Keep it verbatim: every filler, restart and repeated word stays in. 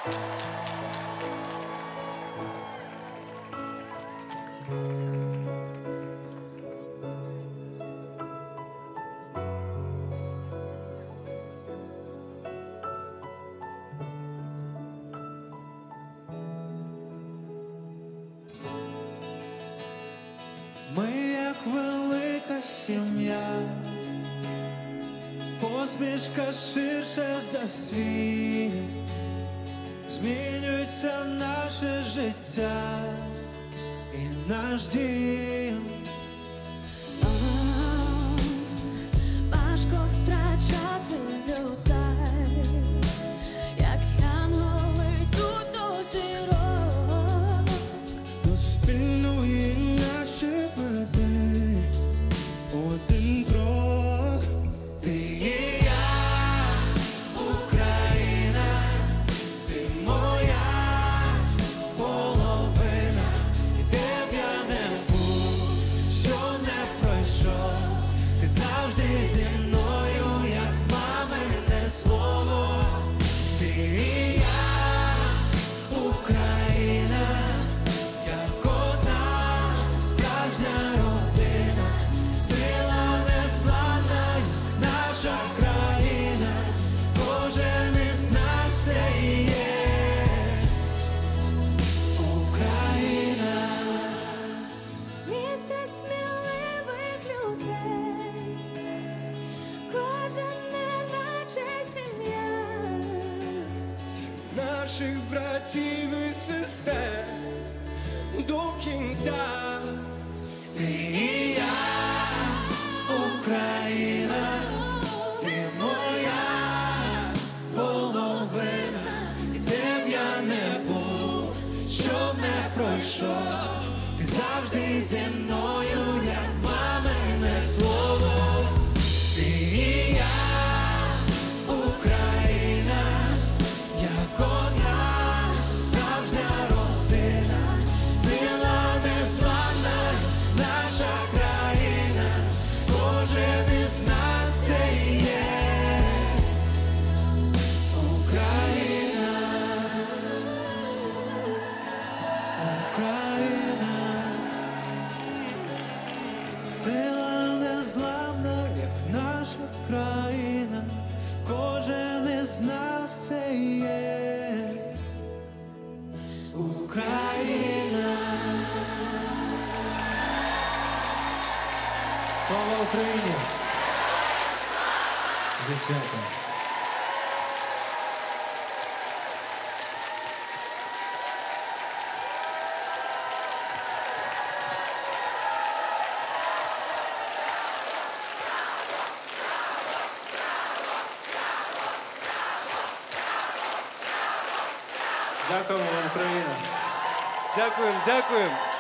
Ми як велика сім'я, посмішка ширше за світ, змінюється наше життя і наш дім. Важко втрачати людей, як янголи йдуть до зірок, до спільної нашої мети один крок. Ти і я, Україна, ти моя половина, і де б я не був, що не пройшов, ти завжди зі мною, як мамине слово. Ти і я, Україна, як одна справжня родина, сила незламна, наша країна, кожен із нас це і є Україна. місце сміливих людей, кожен неначе сім'я. Наших братів і сестер до кінця. Ти і я, Україна, ти моя половина, і де б я не був, щоб не пройшов, ти завжди зі мною, як мамине слово. Ти і я, Україна, як одна справжня родина, сила незламна, наша країна, кожен із нас це і є Україна. Україна, сила незламна, як наша країна, кожен із нас це і є Україна. Слава Україні! Зі святом! Дякуємо вам, Україна! Дякуємо, дякуємо.